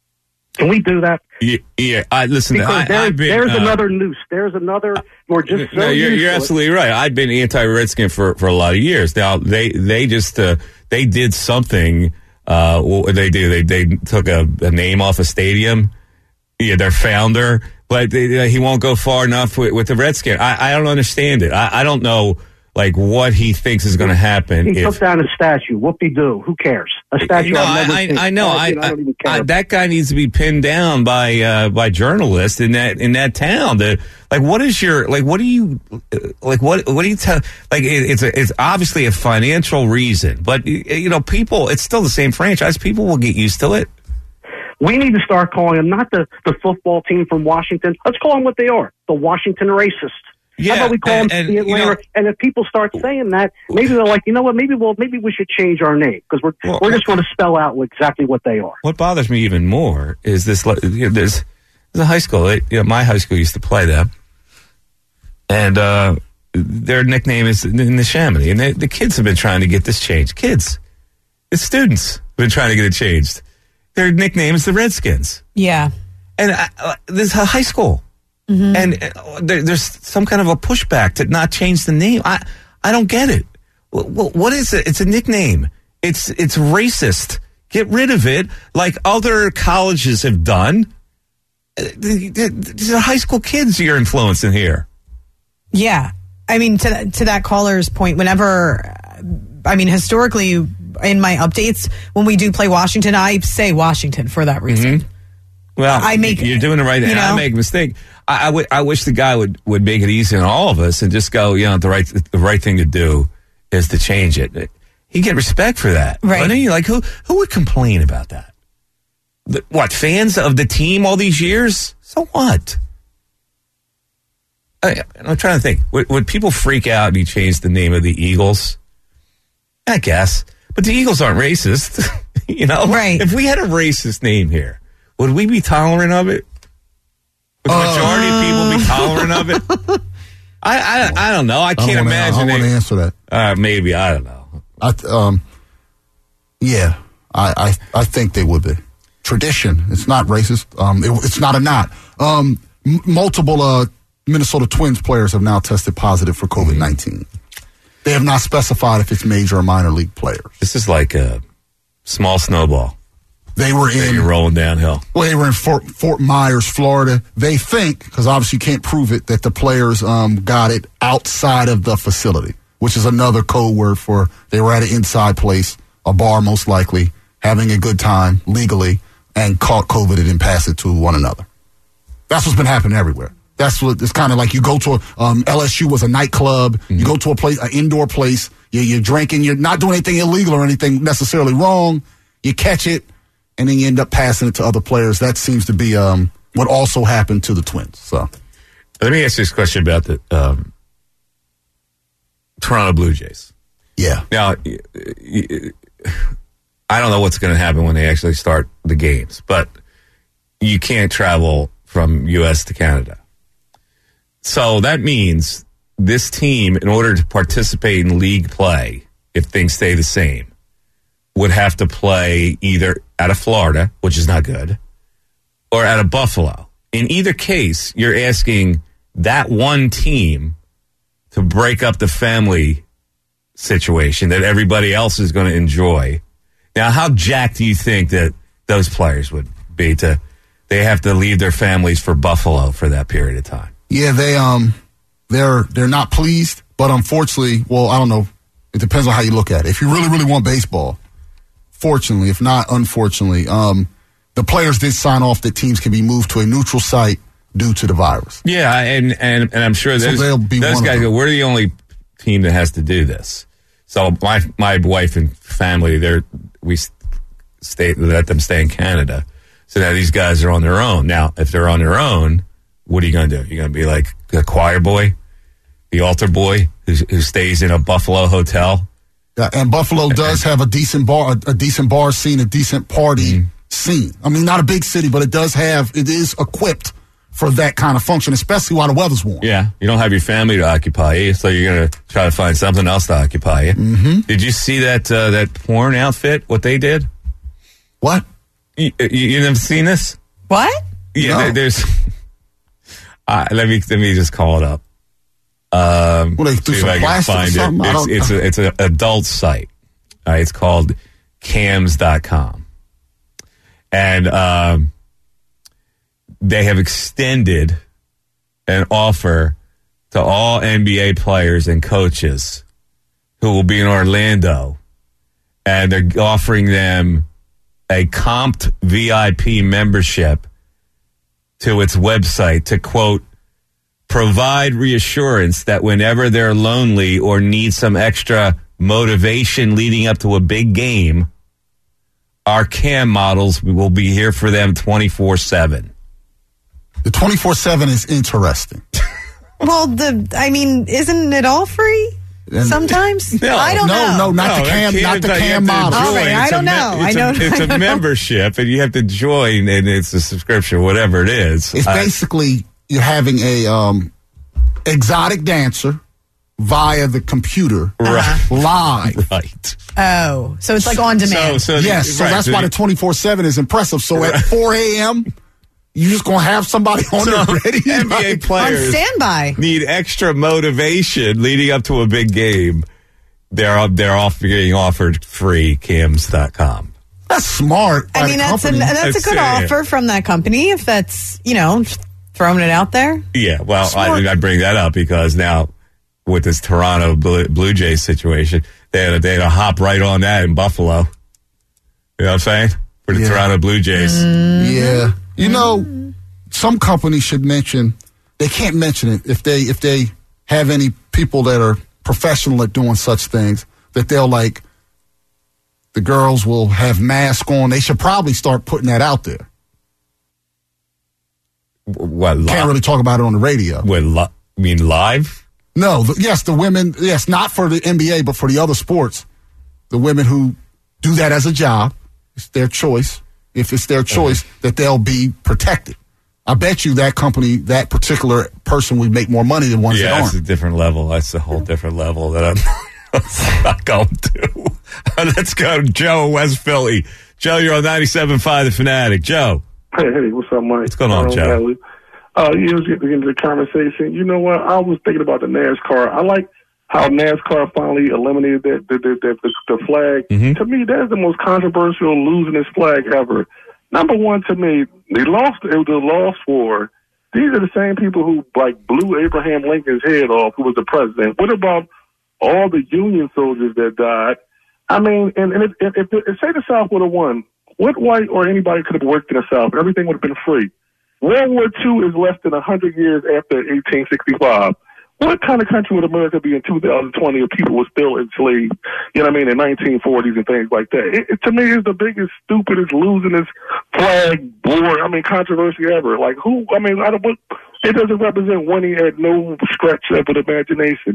Speaker 11: Can we do that?
Speaker 3: Yeah, yeah. I listen.
Speaker 11: Because
Speaker 3: I,
Speaker 11: there's,
Speaker 3: I've been,
Speaker 11: there's
Speaker 3: uh,
Speaker 11: another noose. There's another. We're just so
Speaker 3: no, you're,
Speaker 11: used
Speaker 3: you're
Speaker 11: to it.
Speaker 3: absolutely right. I've been anti-Redskin for, for a lot of years. Now they they just uh, they did something. Uh, what did they do? They they took a, a name off a stadium. Yeah, their founder, but they, he won't go far enough with, with the Redskin. I, I don't understand it. I, I don't know like what he thinks is going to happen.
Speaker 11: He
Speaker 3: if,
Speaker 11: took down a statue. Whoop-de-doo. Who cares? A statue.
Speaker 3: No,
Speaker 11: I've never
Speaker 3: I,
Speaker 11: seen.
Speaker 3: I, I know. I,
Speaker 11: I, don't even care.
Speaker 3: I, that guy needs to be pinned down by uh, by journalists in that in that town. The, like, what is your like? What do you like? What what do you tell? Like, it, it's a, it's obviously a financial reason, but you know, people. It's still the same franchise. People will get used to it.
Speaker 11: We need to start calling them not the, the football team from Washington. Let's call them what they are, the Washington racists.
Speaker 3: Yeah,
Speaker 11: How about we call
Speaker 3: and-
Speaker 11: them
Speaker 3: and,
Speaker 11: the
Speaker 3: you
Speaker 11: Atlanta?
Speaker 3: know-
Speaker 11: and if people start saying that, maybe they're like, you know what? Maybe we'll maybe we should change our name because we're
Speaker 3: Well,
Speaker 11: we're just going to spell out exactly what they are.
Speaker 3: What bothers me even more is this. You know, there's, there's a high school. It, you know, my high school used to play them, and uh, their nickname is in the Chamonix. And they, the kids have been trying to get this changed. Kids, the students have been trying to get it changed. Their nickname is the Redskins,
Speaker 1: Yeah.
Speaker 3: and I, uh, this is a high school,
Speaker 1: Mm-hmm.
Speaker 3: and uh, there, there's some kind of a pushback to not change the name. I I don't get it. What, what is it? It's a nickname. It's it's racist. Get rid of it, like other colleges have done. Uh, These are high school kids you're influencing here.
Speaker 1: Yeah. I mean, to to that caller's point, whenever, I mean, historically, in my updates, when we do play Washington, I say Washington for that reason.
Speaker 3: Mm-hmm. Well,
Speaker 1: I make-
Speaker 3: you're doing it right.
Speaker 1: you
Speaker 3: And I
Speaker 1: know?
Speaker 3: make a mistake. I, I, w- I wish the guy would, would make it easy on all of us and just go, you know, the right the right thing to do is to change it. He get respect for that,
Speaker 1: Right.
Speaker 3: wouldn't he? Like who who would complain about that? The, what, fans of the team all these years? So what? I, I'm trying to think. Would, would people freak out and he changed the name of the Eagles? I guess. But the Eagles aren't racist. You know?
Speaker 1: Right.
Speaker 3: If we had a racist name here, would we be tolerant of it? Would the majority of people be tolerant of it? I, I, I don't know. I
Speaker 4: I don't
Speaker 3: can't
Speaker 4: wanna-
Speaker 3: imagine.
Speaker 4: I don't want to
Speaker 3: it.
Speaker 4: answer that.
Speaker 3: Uh, maybe. I don't know.
Speaker 4: I th- um, yeah, I, I I think they would be. Tradition. It's not racist. Um, it, it's not a not. Um, m- multiple uh, Minnesota Twins players have now tested positive for COVID nineteen. They have not specified if it's major or minor league players.
Speaker 3: This is like a small snowball.
Speaker 4: They were
Speaker 3: that
Speaker 4: in.
Speaker 3: You're rolling downhill.
Speaker 4: Well, they were in Fort, Fort Myers, Florida. They think, because obviously you can't prove it, that the players um, got it outside of the facility, which is another code word for they were at an inside place, a bar most likely, having a good time legally, and caught COVID and then passed it to one another. That's what's been happening everywhere. That's what it's kind of like. You go to a, um, L S U was a nightclub. Mm-hmm. You go to a place, an indoor place. You, you're drinking. You're not doing anything illegal or anything necessarily wrong. You catch it, and then you end up passing it to other players. That seems to be um, what also happened to the Twins. So,
Speaker 3: let me ask you this question about the um, Toronto Blue Jays.
Speaker 4: Yeah.
Speaker 3: Now, y- y- I don't know what's going to happen when they actually start the games, but you can't travel from U S to Canada. So that means this team, in order to participate in league play, if things stay the same, would have to play either out of Florida, which is not good, or out of Buffalo. In either case, you're asking that one team to break up the family situation that everybody else is going to enjoy. Now, how jacked do you think that those players would be to, they have to leave their families for Buffalo for that period of time?
Speaker 4: Yeah, they, um, they're, they're not pleased, but unfortunately, well, I don't know. It depends on how you look at it. If you really, really want baseball, fortunately, if not, unfortunately, um, the players did sign off that teams can be moved to a neutral site due to the virus.
Speaker 3: Yeah, and and, and I'm sure
Speaker 4: So
Speaker 3: those,
Speaker 4: they'll be
Speaker 3: those
Speaker 4: one of
Speaker 3: guys
Speaker 4: them.
Speaker 3: go, we're the only team that has to do this. So my my wife and family, they're we stay let them stay in Canada. So now these guys are on their own. Now, if they're on their own, what are you going to do? You're going to be like the choir boy, the altar boy who, who stays in a Buffalo hotel.
Speaker 4: Yeah, and Buffalo does have a decent bar, a, a decent bar scene, a decent party
Speaker 3: Mm-hmm.
Speaker 4: scene. I mean, not a big city, but it does have, it is equipped for that kind of function, especially while the weather's warm.
Speaker 3: Yeah, you don't have your family to occupy you, so you're going to try to find something else to occupy you.
Speaker 4: Mm-hmm.
Speaker 3: Did you see that uh, that porn outfit? What they did?
Speaker 4: What?
Speaker 3: You, you, you never seen this?
Speaker 1: What?
Speaker 3: Yeah,
Speaker 4: No.
Speaker 3: there, there's. Uh, let me let me just call it up. Um,
Speaker 4: Well, they threw
Speaker 3: see
Speaker 4: some
Speaker 3: if I can
Speaker 4: plastic or
Speaker 3: find
Speaker 4: something? I
Speaker 3: it.
Speaker 4: don't-
Speaker 3: It's, it's a it's an adult site. Uh, it's called cams dot com, and um, they have extended an offer to all N B A players and coaches who will be in Orlando, and they're offering them a comped V I P membership to its website to, quote, provide reassurance that whenever they're lonely or need some extra motivation leading up to a big game, our cam models will be here for them twenty-four seven.
Speaker 4: The twenty-four seven is interesting.
Speaker 1: Well, the I mean, isn't it all free?
Speaker 4: And-
Speaker 1: Sometimes
Speaker 3: No,
Speaker 1: I don't
Speaker 4: no,
Speaker 1: know.
Speaker 4: no, not the cam,
Speaker 3: that
Speaker 4: not the
Speaker 3: you have
Speaker 4: cam
Speaker 3: to
Speaker 4: model.
Speaker 3: join.
Speaker 1: All right, I
Speaker 3: It's a
Speaker 1: don't
Speaker 3: me-
Speaker 1: know. I
Speaker 3: It's,
Speaker 1: know-
Speaker 3: a, it's
Speaker 1: I
Speaker 3: a
Speaker 1: don't know.
Speaker 3: membership, and you have to join, and it's a subscription, whatever it is.
Speaker 4: It's
Speaker 3: I-
Speaker 4: basically you're having a um, exotic dancer via the computer
Speaker 3: Right.
Speaker 4: live.
Speaker 3: right.
Speaker 1: Oh, so it's like on demand.
Speaker 3: So, so
Speaker 4: Yes, so
Speaker 3: right,
Speaker 4: that's
Speaker 3: so
Speaker 4: why the twenty-four seven is impressive. So at four a.m., you just going to have somebody on
Speaker 3: So
Speaker 4: there ready.
Speaker 3: N B A
Speaker 4: like-
Speaker 1: on
Speaker 3: players
Speaker 1: standby.
Speaker 3: need extra motivation leading up to a big game. They're they're off getting offered free cams dot com.
Speaker 4: That's smart. by
Speaker 1: I
Speaker 4: the
Speaker 1: mean, that's a,
Speaker 4: company.
Speaker 1: that's a
Speaker 3: That's
Speaker 1: good
Speaker 3: it.
Speaker 1: offer from that company if that's, you know, throwing it out there.
Speaker 3: Yeah, well,
Speaker 4: Smart.
Speaker 3: I, I bring that up because now with this Toronto Blue, Blue Jays situation, they had, to, they had to hop right on that in Buffalo. You know what I'm saying? For the
Speaker 4: Yeah.
Speaker 3: Toronto Blue Jays.
Speaker 4: Yeah. You know, some companies should mention, they can't mention it if they if they have any people that are professional at doing such things, that they'll like, the girls will have masks on. They should probably start putting that out there.
Speaker 3: What, li-
Speaker 4: Can't really talk about it on the radio.
Speaker 3: what, li- you mean live?
Speaker 4: No, the, yes, the women, yes, not for the N B A, but for the other sports, the women who do that as a job, it's their choice. If it's their choice, that they'll be protected. I bet you that company, that particular person would make more money than ones
Speaker 3: Yeah,
Speaker 4: that
Speaker 3: that's a
Speaker 4: aren't.
Speaker 3: different level. That's a whole different level that I'm not going to. Let's go to Joe in West Philly. Joe, you're on ninety-seven point five The Fanatic. Joe.
Speaker 13: Hey, hey, what's up, Mike?
Speaker 3: What's going on,
Speaker 13: Um,
Speaker 3: Joe?
Speaker 13: Natalie. Uh, you was getting into the conversation. You know what? I was thinking about the NASCAR. I like how NASCAR finally eliminated that the the, the, the, the flag.
Speaker 3: Mm-hmm.
Speaker 13: To me, that's the most controversial losing this flag ever. Number one, to me, they lost. It was a lost war. These are the same people who like blew Abraham Lincoln's head off, who was the president. What about all the Union soldiers that died? I mean, and, and if, if, if, if say the South would have won, what white or anybody could have worked in the South? Everything would have been free. World War Two is less than one hundred years after eighteen sixty-five. What kind of country would America be in two thousand twenty if people were still enslaved, you know what I mean, in nineteen forties and things like that? It, it, to me, it's the biggest, stupidest, losingest flag war, I mean, controversy ever. Like, who, I mean, I don't, what, it doesn't represent winning at no stretch of an imagination.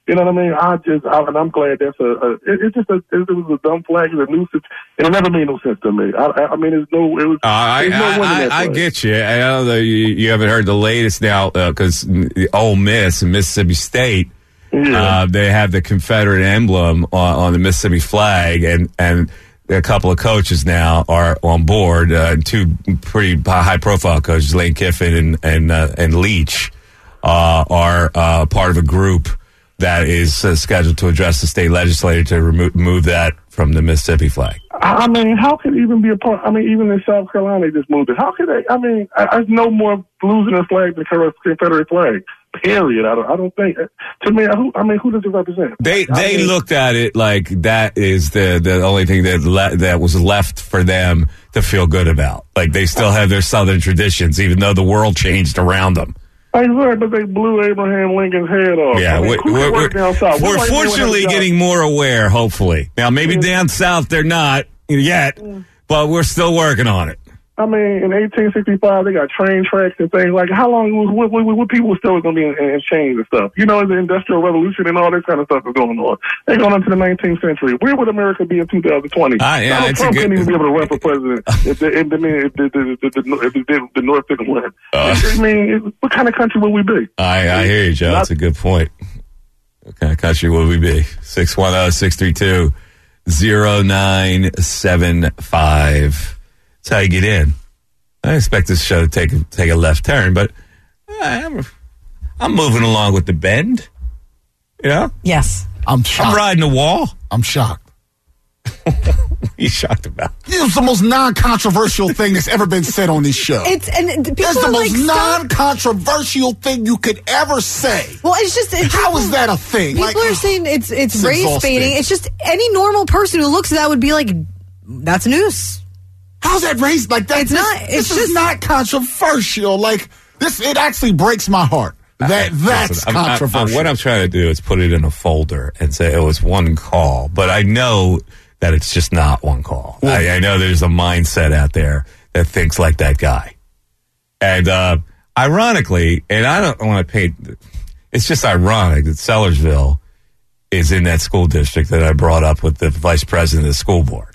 Speaker 13: You know what I mean? I just, I, and I'm glad that's a, a it, it's just a, it, it was a dumb flag, it's a nuisance, and it never made no sense to me. I, I, I mean, there's no, it was,
Speaker 3: Uh, I,
Speaker 13: there's no
Speaker 3: I,
Speaker 13: winning that
Speaker 3: I, I
Speaker 13: flag.
Speaker 3: get you. I know that you, you haven't heard the latest now because Ole Miss and Mississippi State,
Speaker 13: Yeah.
Speaker 3: uh, they have the Confederate emblem on, on the Mississippi flag, and, and a couple of coaches now are on board. Uh, two pretty high-profile coaches, Lane Kiffin and and, uh, and Leach, uh, are uh, part of a group that is uh, scheduled to address the state legislature to remo- remove that from the Mississippi flag.
Speaker 13: I mean, how could it even be a part? I mean, even in South Carolina, they just moved it. How could they? I mean, I, I no more losing a flag than the Confederate flag. Period. I don't. I don't think. To me, who, I mean, who does it represent?
Speaker 3: They
Speaker 13: I
Speaker 3: they
Speaker 13: mean,
Speaker 3: looked at it like that is the, the only thing that le- that was left for them to feel good about. Like they still have their Southern traditions, even though the world changed around them.
Speaker 13: I'm sorry, but they blew Abraham Lincoln's head off.
Speaker 3: Yeah,
Speaker 13: I mean,
Speaker 3: we're,
Speaker 13: who
Speaker 3: we're,
Speaker 13: worked down south?
Speaker 3: we're
Speaker 13: What white man would have
Speaker 3: fortunately
Speaker 13: a job?
Speaker 3: getting more aware, hopefully. Now, maybe down south they're not yet, but we're still working on it.
Speaker 13: I mean, in eighteen sixty-five, they got train tracks and things. Like, how long was what, what, what people still going to be in, in chains and stuff? You know, the Industrial Revolution and all this kind of stuff is going on. They're going into the nineteenth century. Where would America be in two thousand twenty?
Speaker 3: Ah, yeah,
Speaker 13: Donald
Speaker 3: it's a
Speaker 13: Trump
Speaker 3: good-
Speaker 13: couldn't even be able to run for president if the, if the, if the, the, the, the, if the, the North didn't win.
Speaker 3: Uh.
Speaker 13: I mean, what kind of country would we be?
Speaker 3: I, I hear you, Joe. That's a good point. What kind of country would we be? six one zero, six three two, zero nine seven five. That's how you get in. I expect this show to take, take a left turn, but I'm, I'm moving along with the bend. You know?
Speaker 1: Yes.
Speaker 4: I'm shocked.
Speaker 3: I'm riding the wall.
Speaker 4: I'm shocked.
Speaker 3: What are you shocked about?
Speaker 4: This is the most non-controversial thing that's ever been said on this show.
Speaker 1: It's and people
Speaker 4: That's the
Speaker 1: are
Speaker 4: most
Speaker 1: like, stop.
Speaker 4: non-controversial thing you could ever say.
Speaker 1: Well, it's just it's
Speaker 4: How
Speaker 1: people-
Speaker 4: is that a thing?
Speaker 1: People
Speaker 4: Like,
Speaker 1: are saying it's it's,
Speaker 4: it's
Speaker 1: race
Speaker 4: exhausting.
Speaker 1: baiting. It's just any normal person who looks at that would be like, that's news.
Speaker 4: How's that race? Like that?
Speaker 1: It's
Speaker 4: this,
Speaker 1: not- it's
Speaker 4: This is
Speaker 1: just-
Speaker 4: not controversial. Like this, it actually breaks my heart. That that's
Speaker 3: Listen, I'm- I'm-
Speaker 4: controversial.
Speaker 3: what I'm trying to do is put it in a folder and say it was one call, but I know that it's just not one call. I, I know there's a mindset out there that thinks like that guy. And uh, ironically, and I don't want to pay, it's just ironic that Sellersville is in that school district that I brought up with the vice president of the school board.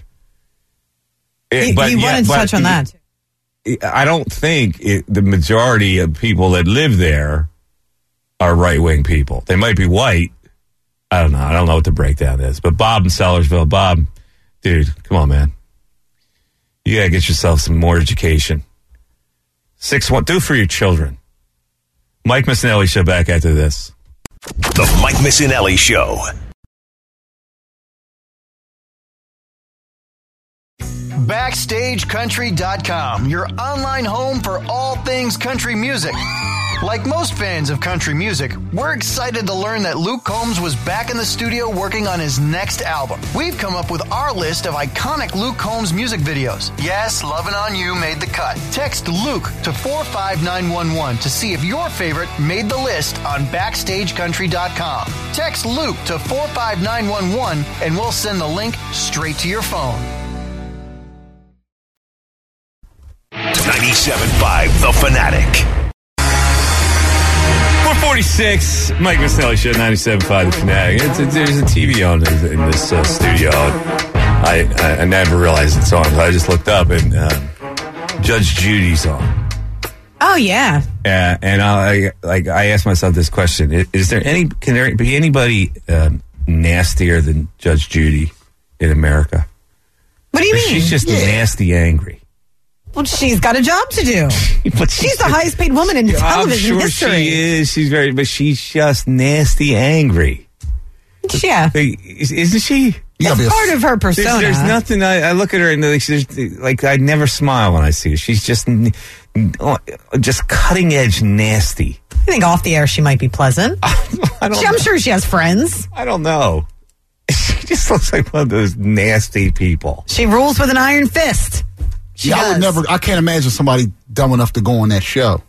Speaker 3: It-
Speaker 1: You,
Speaker 3: but
Speaker 1: you
Speaker 3: yeah,
Speaker 1: wanted to
Speaker 3: but
Speaker 1: touch on that.
Speaker 3: I don't think it, the majority of people that live there are right-wing people. They might be white. I don't know. I don't know what the breakdown is. But Bob in Sellersville, Bob, dude, come on, man. You got to get yourself some more education. Six one, do it for your children. Mike Missinelli Show back after this.
Speaker 2: The Mike Missinelli Show.
Speaker 12: Backstage Country dot com, your online home for all things country music. Like most fans of country music, we're excited to learn that Luke Combs was back in the studio working on his next album. We've come up with our list of iconic Luke Combs music videos. Yes, Lovin' On You made the cut. Text Luke to four five nine one one to see if your favorite made the list on Backstage Country dot com. Text Luke to four five nine one one and we'll send the link straight to your phone.
Speaker 2: ninety-seven point five The Fanatic.
Speaker 3: four forty-six, Mike Missinelli Show, ninety-seven point five The Fanatic. It's, it's, there's a T V on in, in this uh, studio. I, I I never realized it's on. So I just looked up and uh, Judge Judy's on.
Speaker 1: Oh yeah.
Speaker 3: Uh, and I like I asked myself this question: Is, is there any? Can there be anybody um, nastier than Judge Judy in America?
Speaker 1: What do you mean?
Speaker 3: She's just
Speaker 1: Yeah.
Speaker 3: nasty angry.
Speaker 1: Well, she's got a job to do.
Speaker 3: But
Speaker 1: she's the highest paid woman in
Speaker 3: I'm
Speaker 1: television
Speaker 3: sure
Speaker 1: history.
Speaker 3: she is. She's very, but she's just nasty angry.
Speaker 1: Yeah.
Speaker 3: Hey, is- isn't she?
Speaker 1: It's part of her persona.
Speaker 3: There's, there's nothing. I, I look at her and like, she's, like I never smile when I see her. She's just, n- n- just cutting edge nasty.
Speaker 1: I think off the air she might be pleasant.
Speaker 3: I don't
Speaker 1: She- I'm
Speaker 3: know.
Speaker 1: sure she has friends.
Speaker 3: I don't know. She just looks like one of those nasty people.
Speaker 1: She rules with an iron fist. She
Speaker 4: yeah, I would
Speaker 1: does.
Speaker 4: never. I can't imagine somebody dumb enough to go on that show.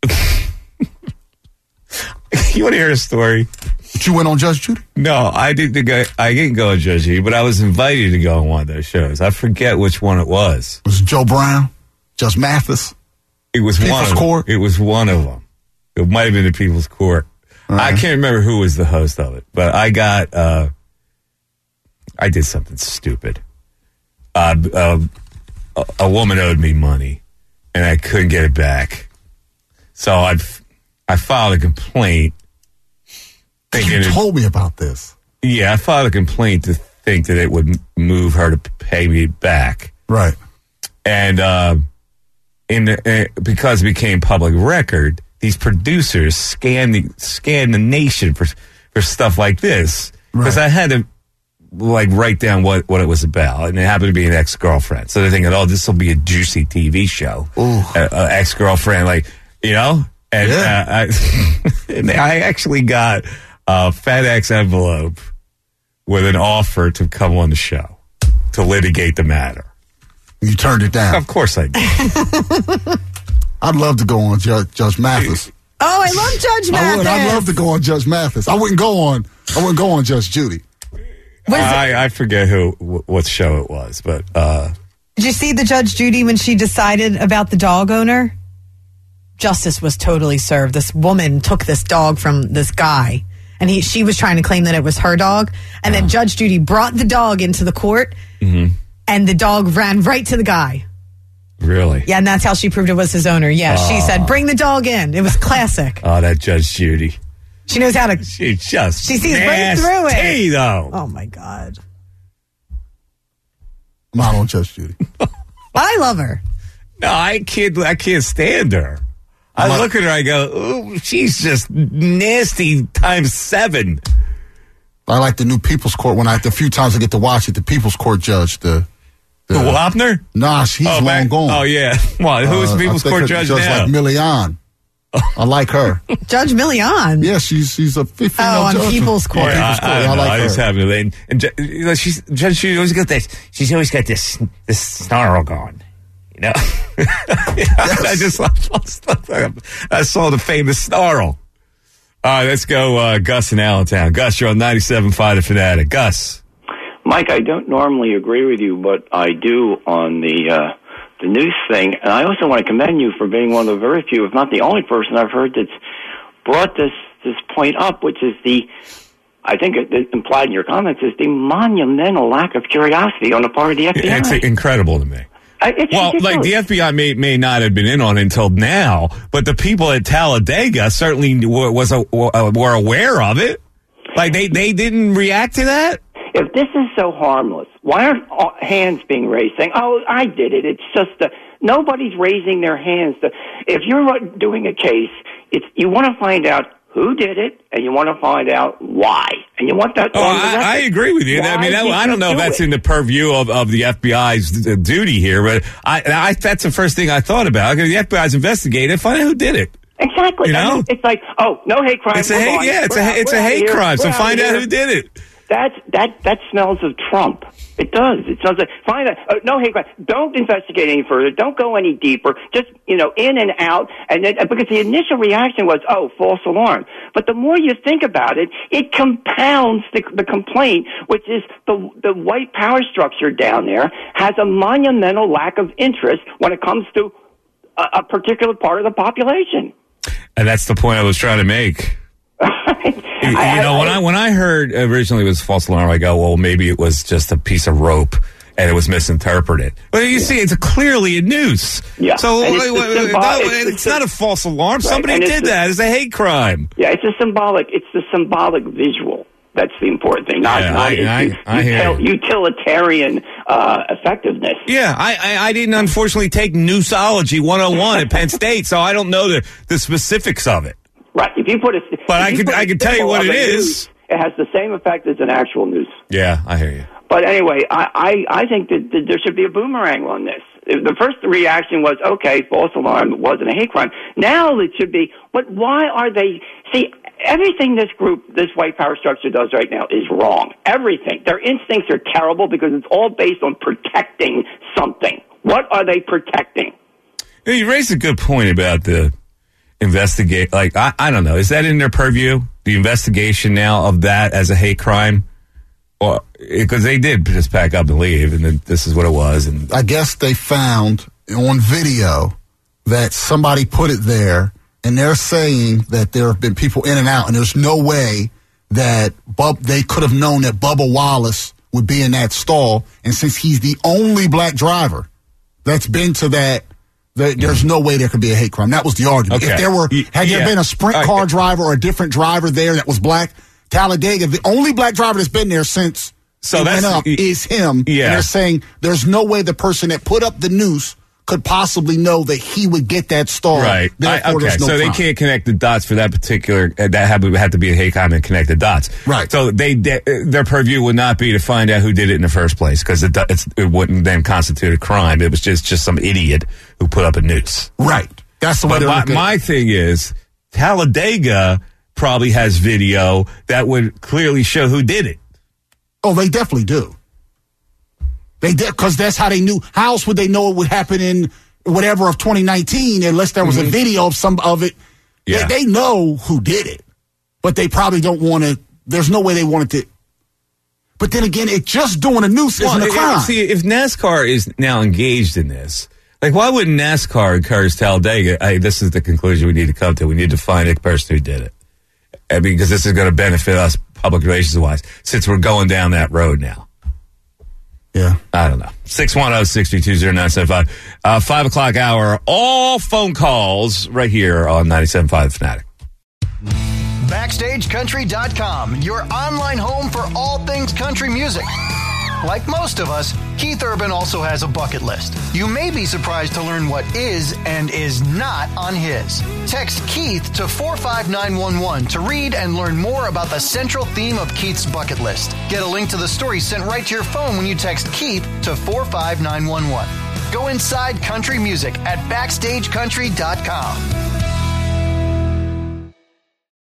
Speaker 3: You want to hear a story?
Speaker 4: But you went on Judge Judy?
Speaker 3: No, I didn't go. I didn't go on Judge Judy, but I was invited to go on one of those shows. I forget which one it was.
Speaker 4: Was it Joe Brown? Judge Mathis?
Speaker 3: It was
Speaker 4: People's
Speaker 3: one of
Speaker 4: Court?
Speaker 3: It was one of them. It might have been the People's Court. I can't remember who was the host of it, but I got, uh, I did something stupid. Uh, uh, a, a woman owed me money, and I couldn't get it back. So I, I filed a complaint.
Speaker 4: You told me about this.
Speaker 3: Yeah, I filed a complaint to think that it would move her to pay me back.
Speaker 4: Right.
Speaker 3: And uh, in the, uh, because it became public record, these producers scan the scan the nation for for stuff like this. Because right. I had to like write down what, what it was about, and it happened to be an ex girlfriend. So they're thinking, oh, this will be a juicy T V show. Uh, uh, ex girlfriend, like you know, and yeah. uh, I, and I actually got a FedEx envelope with an offer to come on the show to litigate the matter.
Speaker 4: You turned it down.
Speaker 3: Of course I did.
Speaker 4: I'd love to go on Judge, Judge Mathis.
Speaker 1: Oh, I love Judge Mathis.
Speaker 4: I would. I'd love to go on Judge Mathis. I wouldn't go on. I wouldn't go on Judge Judy.
Speaker 3: I, I forget who what show it was, but uh,
Speaker 1: did you see the Judge Judy when she decided about the dog owner? Justice was totally served. This woman took this dog from this guy, and he she was trying to claim that it was her dog, and then Judge Judy brought the dog into the court,
Speaker 3: mm-hmm.
Speaker 1: and the dog ran right to the guy.
Speaker 3: Really?
Speaker 1: Yeah, and that's how she proved it was his owner. Yeah,
Speaker 3: oh.
Speaker 1: She said, bring the dog in. It was classic.
Speaker 3: Oh, that Judge Judy.
Speaker 1: She knows how to...
Speaker 3: She just
Speaker 1: She sees right through it.
Speaker 3: Though.
Speaker 1: Oh, my God.
Speaker 4: I'm not on Judge Judy.
Speaker 1: I love her.
Speaker 3: No, I can't, I can't stand her. I like, look at her, I go, ooh, she's just nasty times seven.
Speaker 4: I like the new People's Court when I, the few times I get to watch it, the People's Court judge, the...
Speaker 3: The, the Wapner?
Speaker 4: Nah, he's
Speaker 3: oh,
Speaker 4: long
Speaker 3: man.
Speaker 4: gone.
Speaker 3: Oh, yeah. Well, who's
Speaker 4: uh,
Speaker 3: the People's Court judge,
Speaker 4: judge
Speaker 3: now?
Speaker 4: Like Millian. I like her.
Speaker 1: Judge Millian?
Speaker 4: Yeah, she's she's a female
Speaker 1: Oh, on
Speaker 4: judge.
Speaker 1: People's Court.
Speaker 3: Yeah,
Speaker 4: People's Court.
Speaker 3: I, I,
Speaker 4: I, I like
Speaker 3: I
Speaker 4: her.
Speaker 3: just happen to, and, and you know, she's, Judge, she always got this, she's always got this, this snarl going. You know? Yes. I just I saw the famous snarl. All right, let's go, uh, Gus in Allentown. Gus, you're on ninety-seven point five The Fanatic. Gus.
Speaker 14: Mike, I don't normally agree with you, but I do on the uh, the news thing. And I also want to commend you for being one of the very few, if not the only person I've heard that's brought this, this point up, which is the, I think it, it implied in your comments, is the monumental lack of curiosity on the part of the F B I.
Speaker 3: It's incredible to me.
Speaker 14: I, it's
Speaker 3: well,
Speaker 14: ridiculous.
Speaker 3: like the F B I may may not have been in on it until now, but the people at Talladega certainly were, was a, were aware of it. Like they, they didn't react to that.
Speaker 14: If this is so harmless, why aren't hands being raised saying, oh, I did it? It's just a, nobody's raising their hands. To, if you're doing a case, it's you want to find out who did it, and you want to find out why. And you want that.
Speaker 3: Oh, I, I agree with you. Why I mean, that, I don't know if that's it? in the purview of, of the F B I's duty here, but I, I that's the first thing I thought about. The F B I's investigating, find out who did it.
Speaker 14: Exactly.
Speaker 3: You know?
Speaker 14: I mean, it's like, oh, no hate crime.
Speaker 3: It's a hate, yeah, it's we're a, out, it's a hate crime, so find out who did it.
Speaker 14: That that that smells of Trump. It does. It smells like find out. Uh, no hate crime. Don't investigate any further. Don't go any deeper. Just you know, in and out. And then, because the initial reaction was, oh, false alarm. But the more you think about it, it compounds the, the complaint, which is the the white power structure down there has a monumental lack of interest when it comes to a, a particular part of the population.
Speaker 3: And that's the point I was trying to make. you, you know, when I when I heard originally it was false alarm, I go, well, maybe it was just a piece of rope and it was misinterpreted. But you yeah. see, it's a clearly a noose.
Speaker 14: Yeah.
Speaker 3: So
Speaker 14: it's,
Speaker 3: wait, wait,
Speaker 14: symbol-
Speaker 3: no,
Speaker 14: it's,
Speaker 3: it's not a false alarm.
Speaker 14: Right.
Speaker 3: Somebody
Speaker 14: and
Speaker 3: did
Speaker 14: the,
Speaker 3: that. It's a hate crime.
Speaker 14: Yeah, it's a symbolic. It's the symbolic visual. That's the important thing. Not,
Speaker 3: yeah,
Speaker 14: not
Speaker 3: I, I, I hear
Speaker 14: util- utilitarian uh, effectiveness.
Speaker 3: Yeah, I, I, I didn't unfortunately take Newsology one oh one at Penn State, so I don't know the, the specifics of it.
Speaker 14: Right. If you put a,
Speaker 3: but I could I could tell you what it is.
Speaker 14: Noose, it has the same effect as an actual noose.
Speaker 3: Yeah, I hear you.
Speaker 14: But anyway, I, I, I think that, that there should be a boomerang on this. The first reaction was, okay, false alarm, it wasn't a hate crime. Now it should be, but why are they, see, everything this group, this white power structure does right now is wrong. Everything. Their instincts are terrible because it's all based on protecting something. What are they protecting?
Speaker 3: You, know, you raised a good point about the investigate, like, I, I don't know, is that in their purview? The investigation now of that as a hate crime? Well, because they did just pack up and leave, and then this is what it was. And
Speaker 4: I guess they found on video that somebody put it there and they're saying that there have been people in and out, and there's no way that Bub, they could have known that Bubba Wallace would be in that stall. And since he's the only black driver that's been to that, the, there's no way there could be a hate crime. That was the argument.
Speaker 3: Okay.
Speaker 4: If there were, had
Speaker 3: Yeah.
Speaker 4: there been a sprint
Speaker 3: All right.
Speaker 4: car driver or a different driver there that was black, Talladega, the only black driver that's been there since
Speaker 3: So
Speaker 4: it
Speaker 3: that's-
Speaker 4: went up is him.
Speaker 3: Yeah.
Speaker 4: And they're saying there's no way the person that put up the noose could possibly know that he would get that stall.
Speaker 3: Right. I,
Speaker 4: Therefore,
Speaker 3: okay.
Speaker 4: there's no
Speaker 3: so they
Speaker 4: crime.
Speaker 3: can't connect the dots for that particular. Uh, that had, had to be a hate crime and connect the dots.
Speaker 4: Right.
Speaker 3: So they, they their purview would not be to find out who did it in the first place because it, it's, it wouldn't then constitute a crime. It was just just some idiot who put up a noose.
Speaker 4: Right. That's the way
Speaker 3: But
Speaker 4: they're
Speaker 3: my,
Speaker 4: looking.
Speaker 3: my thing is Talladega probably has video that would clearly show who did it.
Speaker 4: Oh, they definitely do. They did because that's how they knew. How else would they know it would happen in whatever of twenty nineteen unless there was
Speaker 3: Mhm.
Speaker 4: a video of some of it?
Speaker 3: Yeah.
Speaker 4: They, they know who did it, but they probably don't want to. There's no way they wanted to. But then again, it just doing a noose isn't a
Speaker 3: Well,
Speaker 4: crime.
Speaker 3: see, if NASCAR is now engaged in this, like, why wouldn't NASCAR encourage Talladega? Hey, this is the conclusion we need to come to. We need to find the person who did it. I mean, because this is going to benefit us public relations wise, since we're going down that road now.
Speaker 4: Yeah.
Speaker 3: I don't know. six one zero, six three two, zero nine seven five. Uh, five o'clock hour, all phone calls right here on ninety-seven point five Fanatic.
Speaker 12: Backstage Country dot com, your online home for all things country music. Like most of us, Keith Urban also has a bucket list. You may be surprised to learn what is and is not on his. Text Keith to four five nine one one to read and learn more about the central theme of Keith's bucket list. Get a link to the story sent right to your phone when you text Keith to four five nine one one. Go inside country music at Backstage Country dot com.